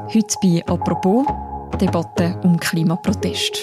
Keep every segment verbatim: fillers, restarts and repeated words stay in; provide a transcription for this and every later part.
Heute bei «Apropos» Debatte um Klimaprotest.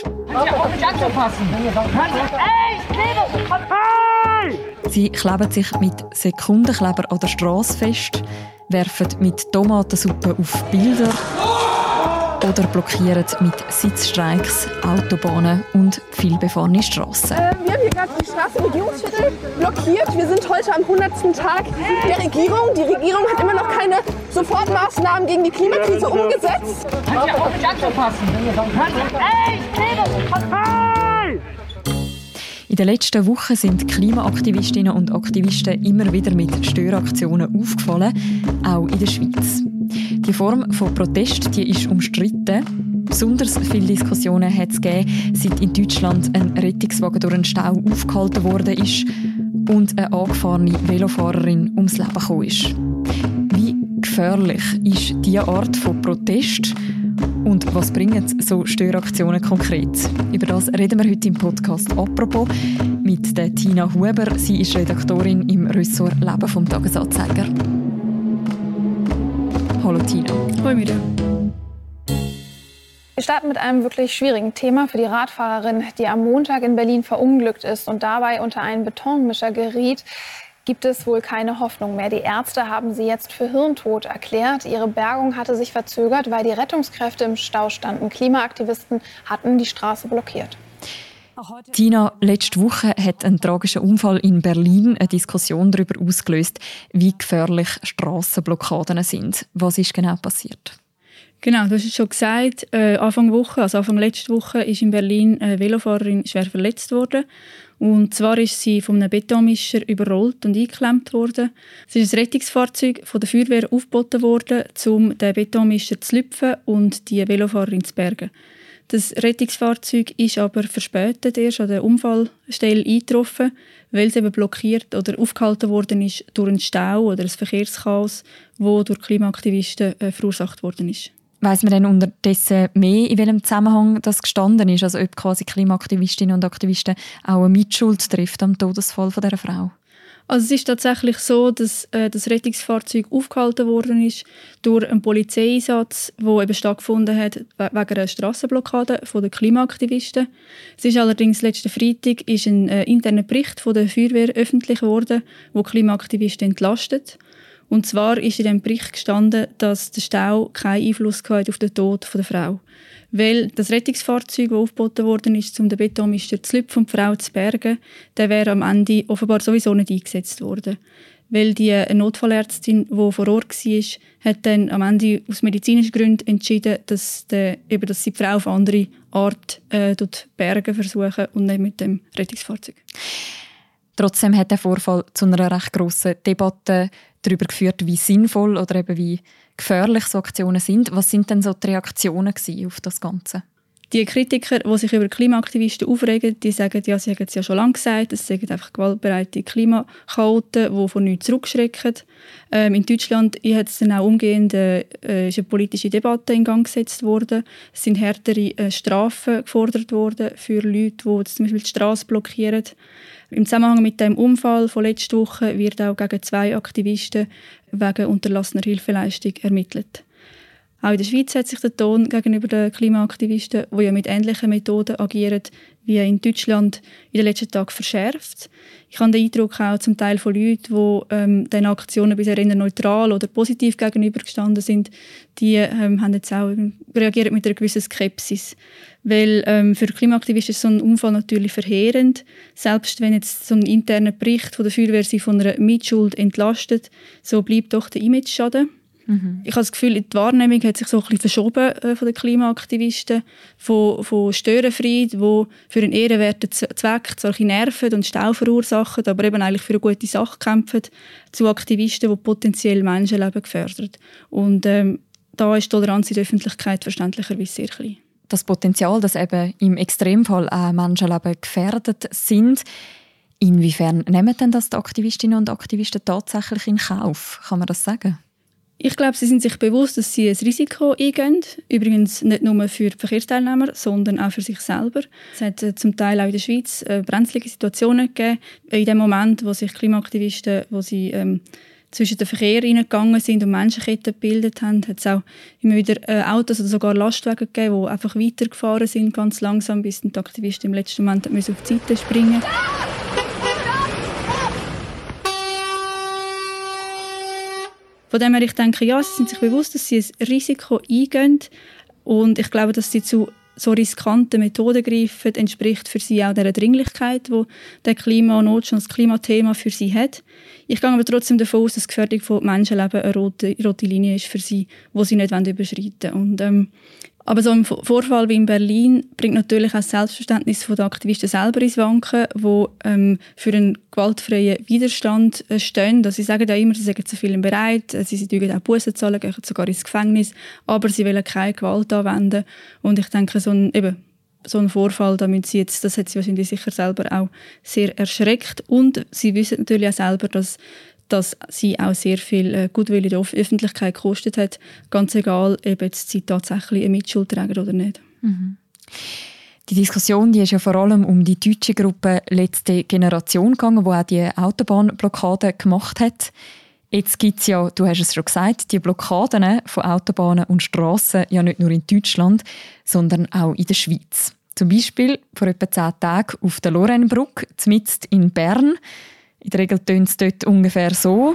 Sie kleben sich mit Sekundenkleber an der Strasse fest, werfen mit Tomatensuppe auf Bilder oder blockieren mit Sitzstreiks Autobahnen und vielbefahrene Strassen. Äh, wir haben hier gerade die Straße im Regierungsviertel blockiert. Wir sind heute am hundertsten Tag der Regierung. Die Regierung hat immer noch keine Sofortmaßnahmen gegen die Klimakrise umgesetzt. Kannst ja auch nicht anzupassen. Ey, hey! In den letzten Wochen sind Klimaaktivistinnen und Aktivisten immer wieder mit Störaktionen aufgefallen, auch in der Schweiz. Die Form von Protest die ist umstritten. Besonders viele Diskussionen hat es gegeben, seit in Deutschland ein Rettungswagen durch einen Stau aufgehalten worden ist und eine angefahrene Velofahrerin ums Leben gekommen ist. Wie gefährlich ist diese Art von Protest? Und was bringen so Störaktionen konkret? Über das reden wir heute im Podcast «Apropos» mit der Tina Huber. Sie ist Redaktorin im Ressort Leben vom Tagesanzeiger. Hallo Tina. Hallo Miriam. Wir starten mit einem wirklich schwierigen Thema für die Radfahrerin, die am Montag in Berlin verunglückt ist und dabei unter einen Betonmischer geriet. Gibt es wohl keine Hoffnung mehr. Die Ärzte haben sie jetzt für hirntot erklärt. Ihre Bergung hatte sich verzögert, weil die Rettungskräfte im Stau standen. Klimaaktivisten hatten die Straße blockiert. Tina, letzte Woche hat ein tragischer Unfall in Berlin eine Diskussion darüber ausgelöst, wie gefährlich Strassenblockaden sind. Was ist genau passiert? Genau, du hast es schon gesagt. Äh, Anfang Woche, also Anfang letzte Woche, ist in Berlin eine Velofahrerin schwer verletzt worden. Und zwar ist sie von einem Betonmischer überrollt und eingeklemmt worden. Es ist ein Rettungsfahrzeug von der Feuerwehr aufgeboten worden, um den Betonmischer zu lüpfen und die Velofahrerin zu bergen. Das Rettungsfahrzeug ist aber verspätet erst an der Unfallstelle eingetroffen, weil es eben blockiert oder aufgehalten worden ist durch einen Stau oder ein Verkehrschaos, das durch Klimaaktivisten äh, verursacht worden ist. Weiss man denn unterdessen mehr, in welchem Zusammenhang das gestanden ist? Also ob quasi Klimaaktivistinnen und Aktivisten auch eine Mitschuld trifft am Todesfall von dieser Frau? Also es ist tatsächlich so, dass äh, das Rettungsfahrzeug aufgehalten worden ist durch einen Polizeieinsatz, der eben stattgefunden hat wegen einer Strassenblockade von den Klimaaktivisten. Es ist allerdings letzten Freitag ist ein äh, interner Bericht von der Feuerwehr öffentlich geworden, der Klimaaktivisten entlastet. Und zwar ist in diesem Bericht gestanden, dass der Stau keinen Einfluss hatte auf den Tod der Frau. Weil das Rettungsfahrzeug, das aufgeboten worden ist, um den Betonmischer zu lüpfen und die Frau zu bergen, der wäre am Ende offenbar sowieso nicht eingesetzt worden. Weil die Notfallärztin, die vor Ort war, hat dann am Ende aus medizinischen Gründen entschieden, dass, der, eben, dass sie die Frau auf andere Art äh, bergen versuchen und nicht mit dem Rettungsfahrzeug. Trotzdem hat der Vorfall zu einer recht grossen Debatte darüber geführt, wie sinnvoll oder eben wie gefährlich so Aktionen sind. Was sind denn so die Reaktionen auf das Ganze? Die Kritiker, die sich über Klimaaktivisten aufregen, die sagen, ja, sie haben es ja schon lange gesagt, es sind einfach gewaltbereite Klimakaoten, die von nichts zurückschrecken. Ähm, in Deutschland hat es dann auch umgehend äh, ist eine politische Debatte in Gang gesetzt worden. Es sind härtere äh, Strafen gefordert worden für Leute, die zum Beispiel die Straße blockieren. Im Zusammenhang mit dem Unfall von letzter Woche wird auch gegen zwei Aktivisten wegen unterlassener Hilfeleistung ermittelt. Auch in der Schweiz hat sich der Ton gegenüber den Klimaaktivisten, die ja mit ähnlichen Methoden agieren, wie in Deutschland in den letzten Tagen verschärft. Ich habe den Eindruck auch zum Teil von Leuten, die ähm, diesen Aktionen bisher eher neutral oder positiv gegenübergestanden sind, die ähm, haben jetzt auch reagiert mit einer gewissen Skepsis. Weil ähm, für Klimaaktivisten ist so ein Unfall natürlich verheerend. Selbst wenn jetzt so ein interner Bericht von der Feuerwehr sie von einer Mitschuld entlastet, so bleibt doch der Image-Schaden. Mhm. Ich habe das Gefühl, die Wahrnehmung hat sich so ein bisschen verschoben äh, von den Klimaaktivisten, von, von Störenfried, die für einen ehrenwerten Zweck solche nerven und Stau verursachen, aber eben eigentlich für eine gute Sache kämpfen, zu Aktivisten, die potenziell Menschenleben gefährden. Und ähm, da ist die Toleranz in der Öffentlichkeit verständlicherweise sehr klein. Das Potenzial, dass eben im Extremfall auch Menschenleben gefährdet sind, inwiefern nehmen denn das die Aktivistinnen und Aktivisten tatsächlich in Kauf? Kann man das sagen? Ich glaube, sie sind sich bewusst, dass sie ein Risiko eingehen. Übrigens nicht nur für die Verkehrsteilnehmer, sondern auch für sich selber. Es hat äh, zum Teil auch in der Schweiz äh, brenzlige Situationen gegeben. In dem Moment, wo sich Klimaaktivisten, wo sie ähm, zwischen den Verkehr reingegangen sind und Menschenketten gebildet haben. Hat es auch immer wieder äh, Autos oder sogar Lastwagen gegeben, die einfach weitergefahren sind, ganz langsam, bis die Aktivisten im letzten Moment auf die Seite springen mussten. Von dem her, ich denke, ja, sie sind sich bewusst, dass sie ein Risiko eingehen. Und ich glaube, dass sie zu so riskanten Methoden greifen, entspricht für sie auch der Dringlichkeit, die der Klimanotstand, das Klimathema für sie hat. Ich gehe aber trotzdem davon aus, dass die Gefährdung von Menschenleben eine rote, rote Linie ist für sie, die sie nicht überschreiten wollen. Und, ähm, aber so ein Vorfall wie in Berlin bringt natürlich auch das Selbstverständnis der Aktivisten selber ins Wanken, die ähm, für einen gewaltfreien Widerstand äh, stehen. Also sie sagen ja immer, sie sagen zu vielen bereit, sie, sie dürfen auch Bussen zahlen, gehen sogar ins Gefängnis, aber sie wollen keine Gewalt anwenden. Und ich denke, so ein, eben, so ein Vorfall, damit sie jetzt, das hat sie wahrscheinlich sicher selber auch sehr erschreckt. Und sie wissen natürlich auch selber, dass dass sie auch sehr viel äh, Gutwill in der Öffentlichkeit gekostet hat, ganz egal, ob jetzt sie tatsächlich eine Mitschuld tragen oder nicht. Mhm. Die Diskussion, die ist ja vor allem um die deutsche Gruppe «Letzte Generation» gegangen, die auch die Autobahnblockade gemacht hat. Jetzt gibt es ja, du hast es schon gesagt, die Blockaden von Autobahnen und Strassen ja nicht nur in Deutschland, sondern auch in der Schweiz. Zum Beispiel vor etwa zehn Tagen auf der Lorrainebrücke, mitten in Bern. In der Regel tönt es dort ungefähr so.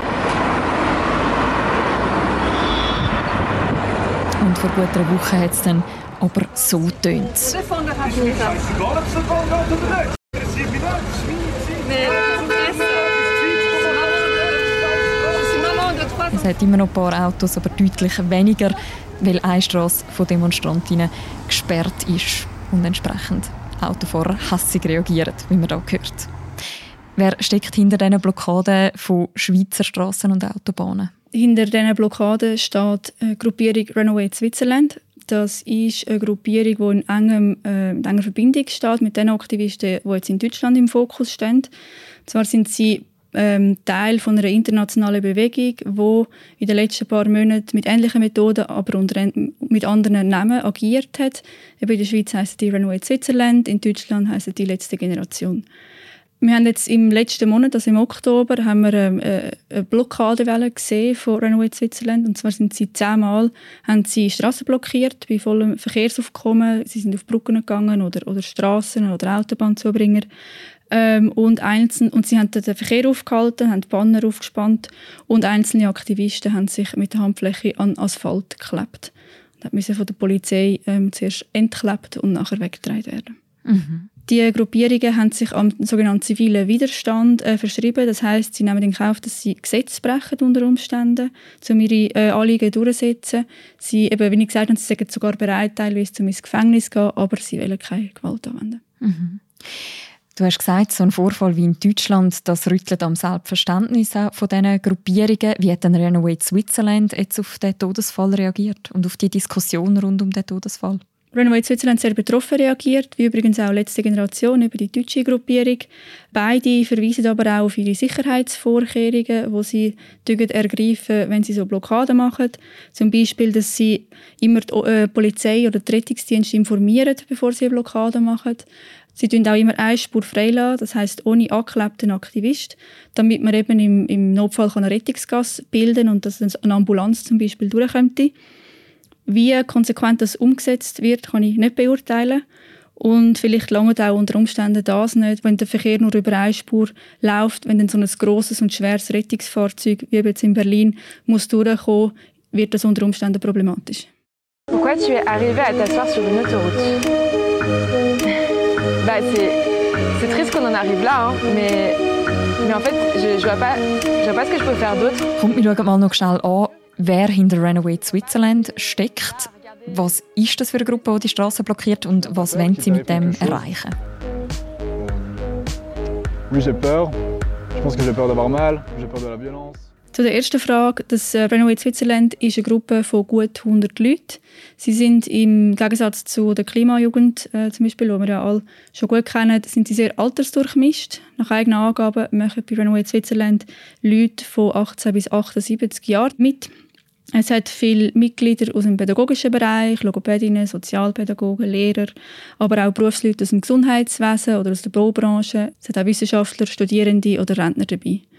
Und vor gut einer Woche hat es dann aber so tönt. Es hat immer noch ein paar Autos, aber deutlich weniger, weil eine Strasse von Demonstrantinnen gesperrt ist und entsprechend Autofahrer hässig reagieren, wie man da hört. Wer steckt hinter diesen Blockaden von Schweizer Strassen und Autobahnen? Hinter diesen Blockaden steht die Gruppierung Runaway Switzerland. Das ist eine Gruppierung, die in, engem, äh, in enger Verbindung steht mit den Aktivisten, die jetzt in Deutschland im Fokus stehen. Und zwar sind sie ähm, Teil von einer internationalen Bewegung, die in den letzten paar Monaten mit ähnlichen Methoden, aber unter, mit anderen Namen agiert hat. Eben in der Schweiz heisst die Runaway Switzerland, in Deutschland heisst die Letzte Generation. Wir haben jetzt im letzten Monat, also im Oktober, haben wir eine, eine Blockadewelle gesehen von Runaway Switzerland. Und zwar sind sie zehnmal haben sie Strassen blockiert bei vollem Verkehrsaufkommen. Sie sind auf Brücken gegangen oder, oder Strassen oder Autobahnzubringer. Ähm, und, einzeln, und sie haben den Verkehr aufgehalten, haben Banner aufgespannt und einzelne Aktivisten haben sich mit der Handfläche an Asphalt geklebt. Das musste von der Polizei ähm, zuerst entklebt und nachher weggetragen werden. Mhm. Die Gruppierungen haben sich am sogenannten zivilen Widerstand äh, verschrieben. Das heisst, sie nehmen in Kauf, dass sie Gesetze brechen unter Umständen, um ihre äh, Anliegen durchzusetzen. Sie, eben, wie ich gesagt habe, sie sind sogar bereit, teilweise um ins Gefängnis zu gehen, aber sie wollen keine Gewalt anwenden. Mhm. Du hast gesagt, so ein Vorfall wie in Deutschland, das rüttelt am Selbstverständnis von diesen Gruppierungen. Wie hat denn Runaway Switzerland jetzt auf den Todesfall reagiert und auf die Diskussion rund um den Todesfall? Runaway Switzerland sehr betroffen reagiert, wie übrigens auch letzte Generation über die deutsche Gruppierung. Beide verweisen aber auch auf ihre Sicherheitsvorkehrungen, die sie ergreifen, wenn sie so Blockaden machen. Zum Beispiel, dass sie immer die äh, Polizei oder die Rettungsdienste informieren, bevor sie eine Blockade machen. Sie tun auch immer eine Spur freilassen, das heisst ohne angeklebten Aktivist, damit man eben im, im Notfall eine Rettungsgasse bilden kann und dass eine Ambulanz zum Beispiel durchkommt. Wie konsequent das umgesetzt wird, kann ich nicht beurteilen. Und vielleicht lange auch unter Umständen das nicht, wenn der Verkehr nur über eine Spur läuft, wenn dann so ein grosses und schweres Rettungsfahrzeug wie jetzt in Berlin muss durchkommen, wird das unter Umständen problematisch. Pourquoi tu es arrivé à t'asseoir sur une autoroute? Bah, c'est, c'est triste qu'on en arrive là, hein, mais, mais en fait, je, je vois pas, je vois pas ce que je peux faire d'autre. Kommt, wir schauen mal noch schnell an, wer hinter Runaway Switzerland steckt. Was ist das für eine Gruppe, die die Straße blockiert und was wollen sie mit dem erreichen? Oui, j'ai peur. Je pense que j'ai peur d'avoir mal, j'ai peur de la violence. Zu der ersten Frage, das Runaway Switzerland ist eine Gruppe von gut hundert Leuten. Sie sind im Gegensatz zu der Klimajugend, äh, zum Beispiel, die wir ja alle schon gut kennen, sind sie sehr altersdurchmischt. Nach eigenen Angaben machen bei Runaway Switzerland Leute von achtzehn bis achtundsiebzig Jahren mit. Es hat viele Mitglieder aus dem pädagogischen Bereich, Logopädinnen, Sozialpädagogen, Lehrer, aber auch Berufsleute aus dem Gesundheitswesen oder aus der Baubranche. Es hat auch Wissenschaftler, Studierende oder Rentner dabei.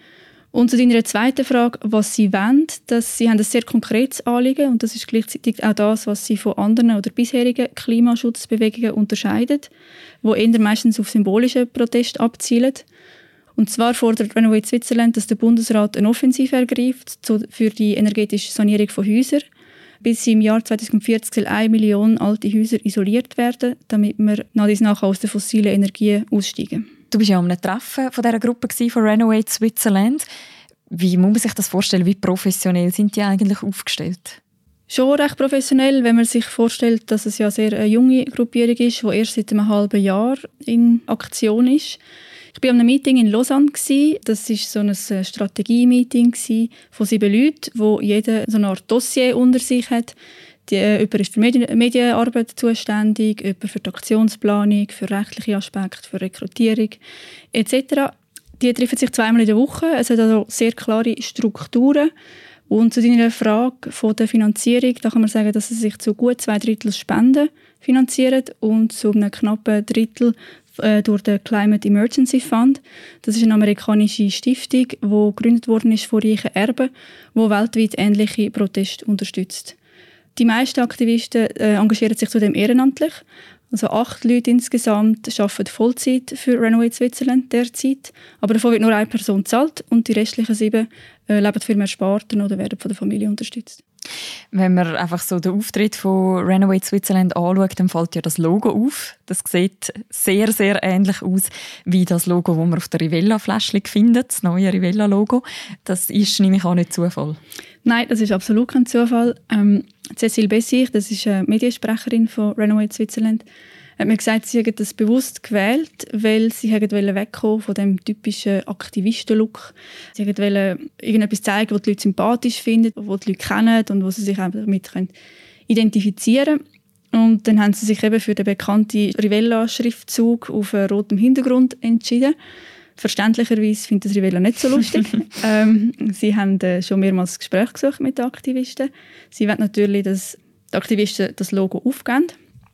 Und zu deiner zweiten Frage, was sie wollen, dass sie haben ein sehr konkretes Anliegen und das ist gleichzeitig auch das, was sie von anderen oder bisherigen Klimaschutzbewegungen unterscheidet, wo eher meistens auf symbolischen Protest abzielen. Und zwar fordert Renovate Switzerland, dass der Bundesrat eine Offensive ergreift für die energetische Sanierung von Häusern. Bis im Jahr zweitausendvierzig soll eine Million alte Häuser isoliert werden, damit wir nach dies nach aus der fossilen Energie aussteigen. Du bist ja am Treffen von dieser Gruppe von Renovate Switzerland. Wie muss man sich das vorstellen? Wie professionell sind die eigentlich aufgestellt? Schon recht professionell, wenn man sich vorstellt, dass es ja sehr eine junge Gruppierung ist, die erst seit einem halben Jahr in Aktion ist. Ich war an einem Meeting in Lausanne. Das war so ein Strategie-Meeting von sieben Leuten, wo jeder so eine Art Dossier unter sich hat. Die, jemand ist für Medien- Medienarbeit zuständig, jemand für die Aktionsplanung, für rechtliche Aspekte, für Rekrutierung et cetera. Die treffen sich zweimal in der Woche. Es hat also sehr klare Strukturen. Und zu deiner Frage von der Finanzierung, da kann man sagen, dass sie sich zu gut zwei Drittel Spenden finanzieren und zu einem knappen Drittel äh, durch den Climate Emergency Fund. Das ist eine amerikanische Stiftung, die gegründet worden ist von reichen Erben, die weltweit ähnliche Proteste unterstützt. Die meisten Aktivisten äh, engagieren sich zudem ehrenamtlich. Also acht Leute insgesamt arbeiten Vollzeit für Renovate Switzerland derzeit. Aber davon wird nur eine Person bezahlt und die restlichen sieben äh, leben für mehr Sparten oder werden von der Familie unterstützt. Wenn man einfach so den Auftritt von Renovate Switzerland anschaut, dann fällt ja das Logo auf. Das sieht sehr, sehr ähnlich aus wie das Logo, das man auf der Rivella-Fläschchen findet, das neue Rivella-Logo. Das ist nämlich auch nicht Zufall. Nein, das ist absolut kein Zufall. Ähm, Cécile Bessich, das ist eine Mediensprecherin von Renovate Switzerland, hat mir gesagt, sie haben das bewusst gewählt, weil sie wollten wegkommen von dem typischen Aktivisten-Look. Sie wollten irgendetwas zeigen, was die Leute sympathisch finden, was die Leute kennen und wo sie sich damit identifizieren können. Und dann haben sie sich eben für den bekannten Rivella-Schriftzug auf rotem Hintergrund entschieden. Verständlicherweise findet das Rivella nicht so lustig. ähm, sie haben äh, schon mehrmals Gespräche gesucht mit den Aktivisten. Sie wollen natürlich, dass die Aktivisten das Logo aufgeben.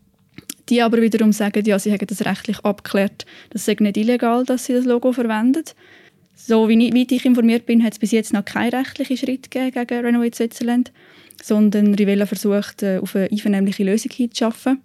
Die aber wiederum sagen, ja, sie haben das rechtlich abgeklärt, das sei nicht illegal, dass sie das Logo verwenden. So wie ich, ich informiert bin, hat es bis jetzt noch keinen rechtlichen Schritt gegeben gegen Renovate Switzerland, sondern Rivella versucht, auf eine einvernehmliche Lösung hinzuschaffen.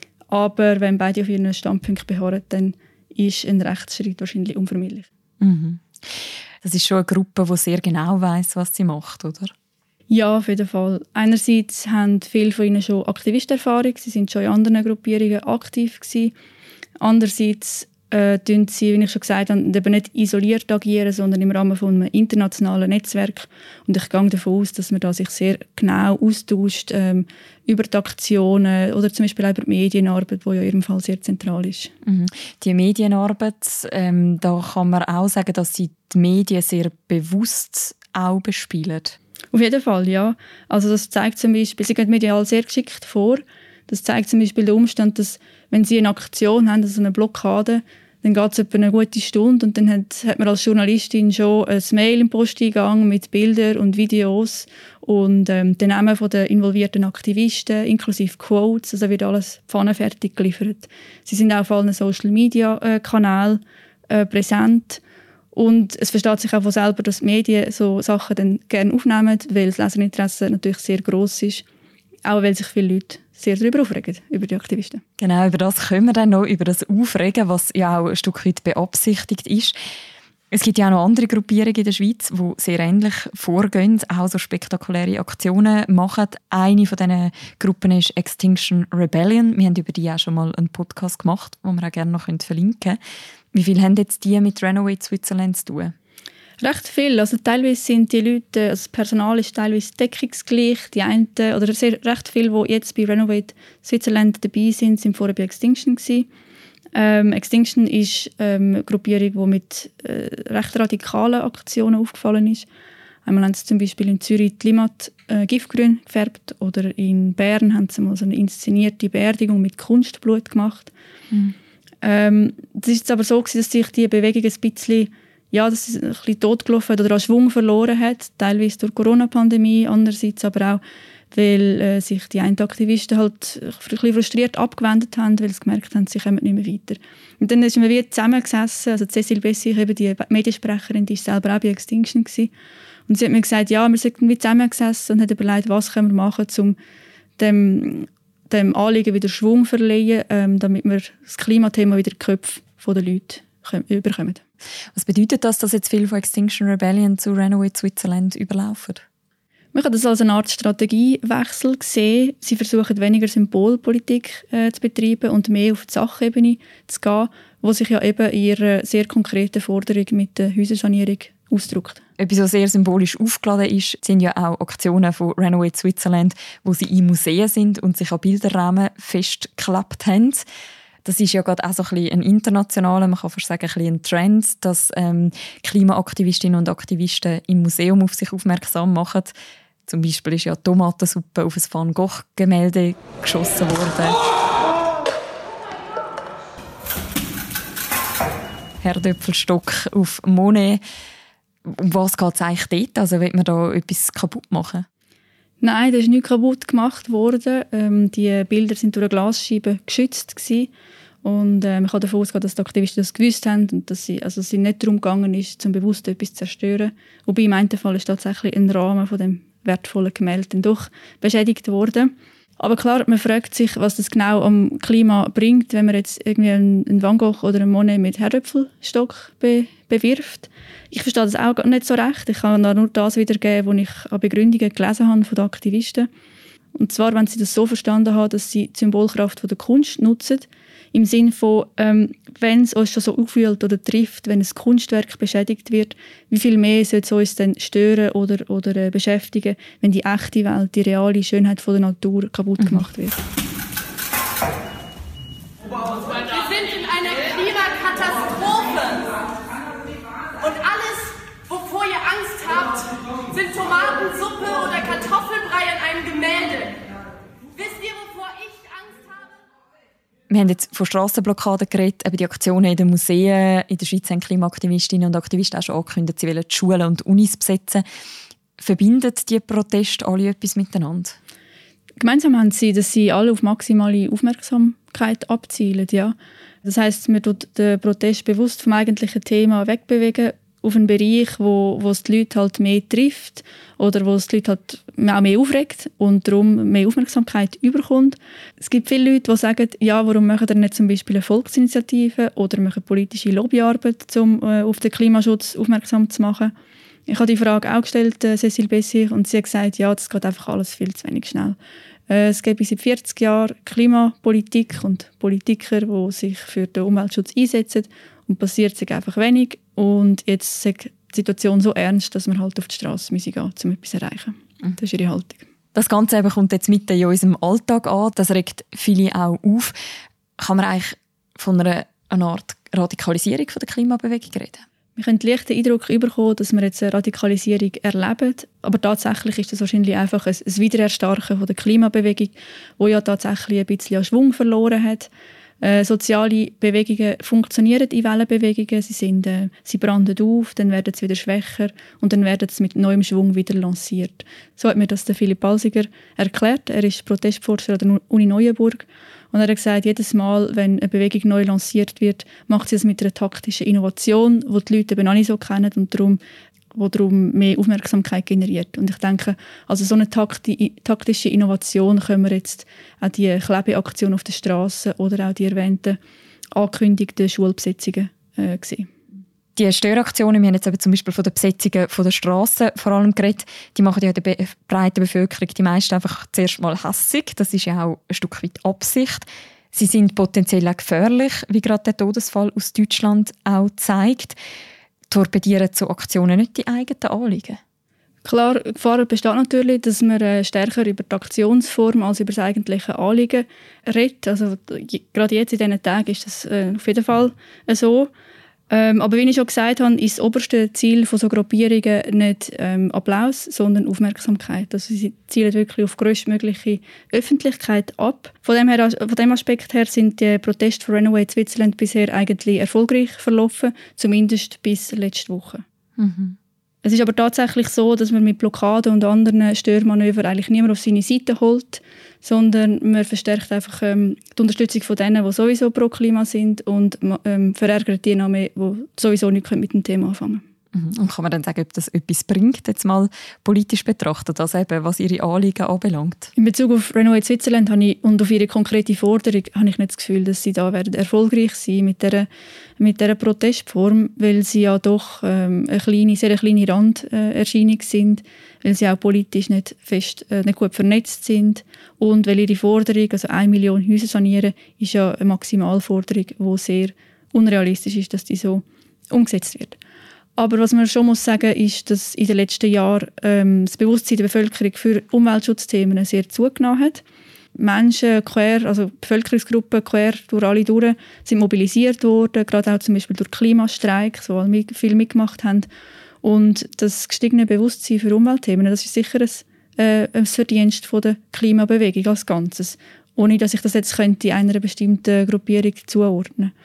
Aber wenn beide auf ihren Standpunkt beharren, dann ist ein Rechtsschritt wahrscheinlich unvermeidlich. Mhm. Das ist schon eine Gruppe, die sehr genau weiss, was sie macht, oder? Ja, auf jeden Fall. Einerseits haben viele von ihnen schon Aktivistenerfahrung, sie sind schon in anderen Gruppierungen aktiv gewesen. Andererseits äh, tun sie, wie ich schon gesagt habe, eben nicht isoliert agieren, sondern im Rahmen von einem internationalen Netzwerk. Und ich gehe davon aus, dass man da sich sehr genau austauscht ähm, über die Aktionen oder zum Beispiel auch über die Medienarbeit, die ja in ihrem Fall sehr zentral ist. Mhm. Die Medienarbeit, ähm, da kann man auch sagen, dass sie die Medien sehr bewusst auch bespielen. Auf jeden Fall, ja. Also das zeigt zum Beispiel, sie gehen medial sehr geschickt vor. Das zeigt zum Beispiel den Umstand, dass wenn sie eine Aktion haben, also eine Blockade, dann geht es etwa eine gute Stunde und dann hat, hat man als Journalistin schon ein Mail im Posteingang mit Bildern und Videos und ähm, den Namen der involvierten Aktivisten, inklusive Quotes, also wird alles pfannenfertig geliefert. Sie sind auch auf allen Social-Media-Kanälen äh, präsent. Und es versteht sich auch von selber, dass die Medien so Sachen dann gerne aufnehmen, weil das Leserinteresse natürlich sehr gross ist. Auch weil sich viele Leute sehr darüber aufregen, über die Aktivisten. Genau, über das können wir dann noch, über das Aufregen, was ja auch ein Stück weit beabsichtigt ist. Es gibt ja auch noch andere Gruppierungen in der Schweiz, die sehr ähnlich vorgehen, auch so spektakuläre Aktionen machen. Eine von diesen Gruppen ist Extinction Rebellion. Wir haben über die auch schon mal einen Podcast gemacht, den wir auch gerne noch verlinken können. Wie viel haben jetzt die mit Renovate Switzerland zu tun? Recht viel. Also teilweise sind die Leute, also das Personal ist teilweise deckungsgleich. Die einen, oder sehr, recht viele, die jetzt bei Renovate Switzerland dabei sind, sind vorher bei Extinction gewesen. Ähm, Extinction ist ähm, eine Gruppierung, die mit äh, recht radikalen Aktionen aufgefallen ist. Einmal haben sie zum Beispiel in Zürich die Limmat äh, giftgrün gefärbt oder in Bern haben sie mal so eine inszenierte Beerdigung mit Kunstblut gemacht. Mhm. Ähm, das ist aber so gewesen, dass sich die Bewegung ein bisschen, ja, dass sie ein bisschen totgelaufen hat oder an Schwung verloren hat, teilweise durch die Corona-Pandemie, andererseits aber auch weil äh, sich die einen Aktivisten halt ein bisschen frustriert abgewendet haben, weil sie gemerkt haben, sie kommen nicht mehr weiter. Und dann sind wir wieder zusammengesessen, also Cécile Bessich, eben die Mediensprecherin, die war selber auch bei Extinction gewesen. Und sie hat mir gesagt, ja, wir sind wieder zusammengesessen und haben überlegt, was können wir machen, um dem, dem Anliegen wieder Schwung zu verleihen, ähm, damit wir das Klimathema wieder in die Köpfe der Leute überkommen. Was bedeutet das, dass jetzt viele von Extinction Rebellion zu Runaway Switzerland überlaufen? Man kann das als eine Art Strategiewechsel sehen. Sie versuchen weniger Symbolpolitik äh, zu betreiben und mehr auf die Sachebene zu gehen, wo sich ja eben in ihrer sehr konkreten Forderung mit der Häusersanierung ausdrückt. Etwas, was sehr symbolisch aufgeladen ist, sind ja auch Aktionen von Runaway Switzerland, wo sie in Museen sind und sich an Bilderrahmen festgeklappt haben. Das ist ja gerade auch so ein, ein internationaler, man kann fast sagen, ein, ein Trend, dass ähm, Klimaaktivistinnen und Aktivisten im Museum auf sich aufmerksam machen. Zum Beispiel ist ja Tomatensuppe auf ein Van Gogh-Gemälde geschossen worden. Herdöpfelstock auf Monet. Um was geht es eigentlich dort? Also will man da etwas kaputt machen? Nein, da ist nichts kaputt gemacht worden. Ähm, die Bilder sind durch eine Glasscheibe geschützt gewesen. Und äh, man kann davon ausgehen, dass die Aktivisten das gewusst haben und dass sie, also es nicht darum gegangen ist, zum bewusst etwas zu zerstören. Wobei im einen Fall ist tatsächlich ein Rahmen von dem wertvollen Gemälde doch beschädigt worden. Aber klar, man fragt sich, was das genau am Klima bringt, wenn man jetzt irgendwie einen Van Gogh oder einen Monet mit Herdöpfelstock be- bewirft. Ich verstehe das auch nicht so recht. Ich kann nur das wiedergeben, was ich an Begründungen gelesen habe von den Aktivisten. Und zwar, wenn sie das so verstanden haben, dass sie die Symbolkraft von der Kunst nutzen, im Sinne von, ähm, wenn es uns schon so auffühlt oder trifft, wenn ein Kunstwerk beschädigt wird, wie viel mehr sollte es uns dann stören oder, oder äh, beschäftigen, wenn die echte Welt, die reale Schönheit von der Natur kaputt gemacht wird. Wir sind in einer Klimakatastrophe. Und alles, wovor ihr Angst habt, sind Tomatensuppe oder Kartoffelbrei an einem Gemälde. Wisst ihr, wovor ich Angst habe? Wir haben jetzt von Strassenblockaden geredet, eben die Aktionen in den Museen. In der Schweiz haben Klimaaktivistinnen und Aktivisten auch schon angekündigt, sie wollen die Schulen und Unis besetzen. Verbindet die Proteste alle etwas miteinander? Gemeinsam haben sie, dass sie alle auf maximale Aufmerksamkeit abzielen. Ja. Das heisst, man tut den Protest bewusst vom eigentlichen Thema wegbewegen auf einen Bereich, wo, wo es die Leute halt mehr trifft oder wo es die Leute halt auch mehr aufregt und darum mehr Aufmerksamkeit überkommt. Es gibt viele Leute, die sagen, ja, warum machen wir nicht zum Beispiel eine Volksinitiative oder machen politische Lobbyarbeit, um äh, auf den Klimaschutz aufmerksam zu machen. Ich habe die Frage auch gestellt, äh, Cécile Bessich, und sie hat gesagt, ja, das geht einfach alles viel zu wenig schnell. Äh, es gibt seit vierzig Jahren Klimapolitik und Politiker, die sich für den Umweltschutz einsetzen, und passiert sich einfach wenig. Und jetzt ist die Situation so ernst, dass wir halt auf die Straße gehen müssen, um etwas zu erreichen. Das ist ihre Haltung. Das Ganze eben kommt jetzt mitten in unserem Alltag an. Das regt viele auch auf. Kann man eigentlich von einer, einer Art Radikalisierung von der Klimabewegung reden? Wir können den leichten Eindruck bekommen, dass wir jetzt eine Radikalisierung erleben. Aber tatsächlich ist das wahrscheinlich einfach ein, ein Wiedererstarken von der Klimabewegung, die ja tatsächlich ein bisschen an Schwung verloren hat. Äh, soziale Bewegungen funktionieren in Wellenbewegungen. Sie, sind, äh, sie branden auf, dann werden sie wieder schwächer und dann werden sie mit neuem Schwung wieder lanciert. So hat mir das der Philipp Balsiger erklärt. Er ist Protestforscher an der Uni Neuenburg. Und er hat gesagt, jedes Mal, wenn eine Bewegung neu lanciert wird, macht sie das mit einer taktischen Innovation, die die Leute eben noch nicht so kennen und darum, wo darum mehr Aufmerksamkeit generiert. Und ich denke, also so eine takti- taktische Innovation können wir jetzt auch die Klebeaktion auf der Straße oder auch die erwähnten angekündigten Schulbesetzungen äh, sehen. Die Störaktionen, wir haben jetzt eben zum Beispiel von den Besetzungen von der Straße vor allem geredet, die machen ja der Be- breiten Bevölkerung die meisten einfach zuerst mal hässig. Das ist ja auch ein Stück weit Absicht. Sie sind potenziell auch gefährlich, wie gerade der Todesfall aus Deutschland auch zeigt. Torpedieren so Aktionen nicht die eigenen Anliegen? Klar, die Gefahr besteht natürlich, dass man äh, stärker über die Aktionsform als über das eigentliche Anliegen redet. Also, gerade jetzt in diesen Tagen ist das äh, auf jeden Fall äh, so. Ähm, aber wie ich schon gesagt habe, ist das oberste Ziel von so Gruppierungen nicht ähm, Applaus, sondern Aufmerksamkeit. Also sie zielen wirklich auf grösstmögliche Öffentlichkeit ab. Von dem, her, von dem Aspekt her sind die Proteste von Runaway Switzerland bisher eigentlich erfolgreich verlaufen, zumindest bis letzte Woche. Mhm. Es ist aber tatsächlich so, dass man mit Blockaden und anderen Störmanövern eigentlich niemand auf seine Seite holt, sondern man verstärkt einfach ähm, die Unterstützung von denen, die sowieso pro Klima sind und ähm, verärgert die noch mehr, die sowieso nichts mit dem Thema anfangen können. Und kann man dann sagen, ob das etwas bringt, jetzt mal politisch betrachtet, also eben, was ihre Anliegen anbelangt? In Bezug auf Renovate Switzerland habe ich, und auf ihre konkrete Forderung habe ich nicht das Gefühl, dass sie da werden erfolgreich sein mit dieser, mit dieser Protestform, weil sie ja doch ähm, eine kleine, sehr eine kleine Randerscheinung sind, weil sie auch politisch nicht, fest, äh, nicht gut vernetzt sind und weil ihre Forderung, also eine Million Häuser sanieren, ist ja eine Maximalforderung, die sehr unrealistisch ist, dass die so umgesetzt wird. Aber was man schon muss sagen, ist, dass in den letzten Jahren ähm, das Bewusstsein der Bevölkerung für Umweltschutzthemen sehr zugenommen hat. Menschen quer, also Bevölkerungsgruppen quer durch alle durch, sind mobilisiert worden, gerade auch zum Beispiel durch Klimastreiks, wo alle viel mitgemacht haben. Und das gestiegene Bewusstsein für Umweltthemen, das ist sicher ein, äh, ein Verdienst von der Klimabewegung als Ganzes, ohne dass ich das jetzt könnte einer bestimmten Gruppierung zuordnen.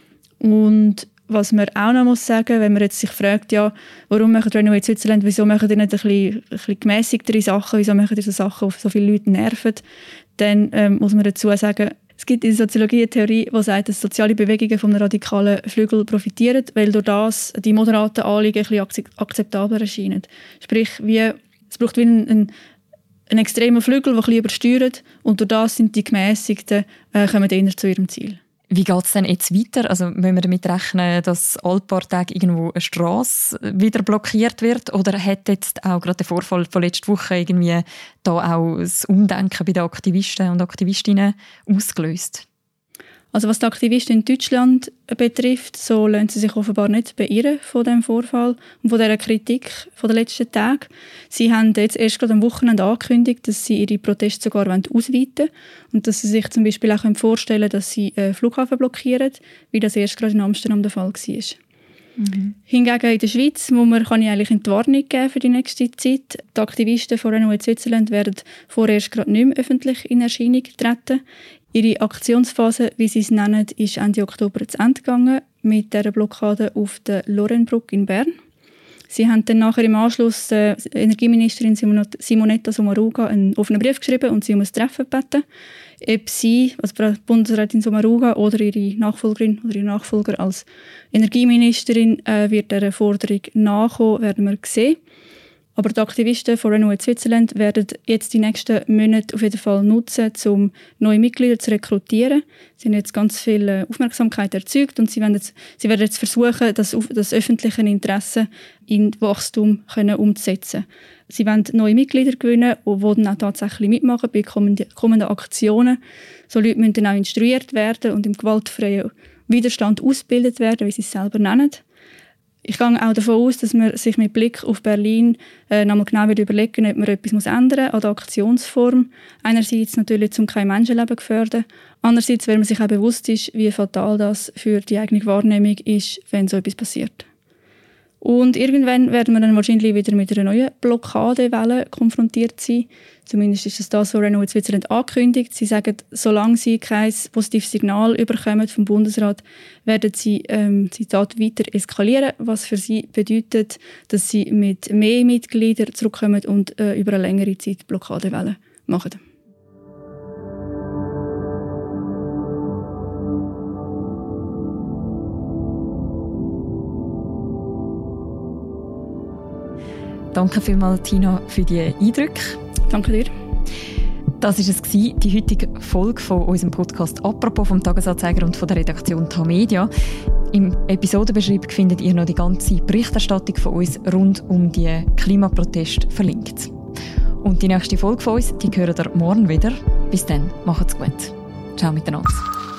Und was man auch noch muss sagen, wenn man jetzt sich fragt, ja, warum machen Renovate Switzerland, wieso machen die nicht ein bisschen, ein bisschen gemässigtere Sachen, wieso machen die so Sachen, die so viele Leute nerven, dann ähm, muss man dazu sagen, es gibt in der Soziologie eine Theorie, die sagt, dass soziale Bewegungen von einem radikalen Flügel profitieren, weil durch das die moderaten Anliegen ein bisschen akzeptabler erscheinen. Sprich, wie, es braucht wie einen, einen, einen extremen Flügel, der ein bisschen übersteuert, und durch das sind die Gemässigten, äh, kommen eher zu ihrem Ziel. Wie geht es denn jetzt weiter? Also müssen wir damit rechnen, dass alle paar Tage irgendwo eine Strasse wieder blockiert wird? Oder hat jetzt auch gerade der Vorfall von letzter Woche irgendwie da auch das Umdenken bei den Aktivisten und Aktivistinnen ausgelöst? Also was die Aktivisten in Deutschland betrifft, so lassen sie sich offenbar nicht beirren von diesem Vorfall und von dieser Kritik von den letzten Tagen. Sie haben jetzt erst gerade am Wochenende angekündigt, dass sie ihre Proteste sogar ausweiten wollen und dass sie sich zum Beispiel auch vorstellen können, dass sie einen Flughafen blockieren, wie das erst gerade in Amsterdam der Fall war. Mhm. Hingegen in der Schweiz muss man, kann ich eigentlich in die Warnung geben für die nächste Zeit. Die Aktivisten von Renovate Switzerland werden vorerst gerade nicht mehr öffentlich in Erscheinung treten. Ihre Aktionsphase, wie sie es nennen, ist Ende Oktober zu Ende gegangen mit dieser Blockade auf der Lorenbrücke in Bern. Sie haben dann nachher im Anschluss der Energieministerin Simonetta Sommaruga einen offenen Brief geschrieben und sie um ein Treffen gebeten. Ob sie, also Bundesrätin Sommaruga oder ihre Nachfolgerin oder ihre Nachfolger als Energieministerin äh, wird dieser Forderung nachkommen, werden wir sehen. Aber die Aktivisten von Renovate Switzerland werden jetzt die nächsten Monate auf jeden Fall nutzen, um neue Mitglieder zu rekrutieren. Sie haben jetzt ganz viel Aufmerksamkeit erzeugt und sie werden jetzt, sie werden jetzt versuchen, das, das öffentliche Interesse in Wachstum können umzusetzen. Sie wollen neue Mitglieder gewinnen, die dann auch tatsächlich mitmachen bei kommenden Aktionen. So Leute müssen dann auch instruiert werden und im gewaltfreien Widerstand ausgebildet werden, wie sie es selber nennen. Ich gehe auch davon aus, dass man sich mit Blick auf Berlin äh, nochmal genau überlegen wird, ob man etwas ändern muss an der Aktionsform. Einerseits natürlich, um kein Menschenleben zu gefährden. Andererseits, weil man sich auch bewusst ist, wie fatal das für die eigene Wahrnehmung ist, wenn so etwas passiert. Und irgendwann werden wir dann wahrscheinlich wieder mit einer neuen Blockadewelle konfrontiert sein. Zumindest ist das das, was Renovate Switzerland ankündigt. Sie sagen, solange sie kein positives Signal bekommen vom Bundesrat, werden sie ähm, Zitat, weiter eskalieren, was für sie bedeutet, dass sie mit mehr Mitgliedern zurückkommen und äh, über eine längere Zeit Blockadewellen machen. Danke vielmals, Tina, für die Eindrücke. Danke dir. Das war es, die heutige Folge von unserem Podcast «Apropos» vom Tagesanzeiger und von der Redaktion Tamedia. Im Episodenbeschreibung findet ihr noch die ganze Berichterstattung von uns rund um die Klimaproteste verlinkt. Und die nächste Folge von uns, die hören ihr morgen wieder. Bis dann, macht's gut. Ciao miteinander.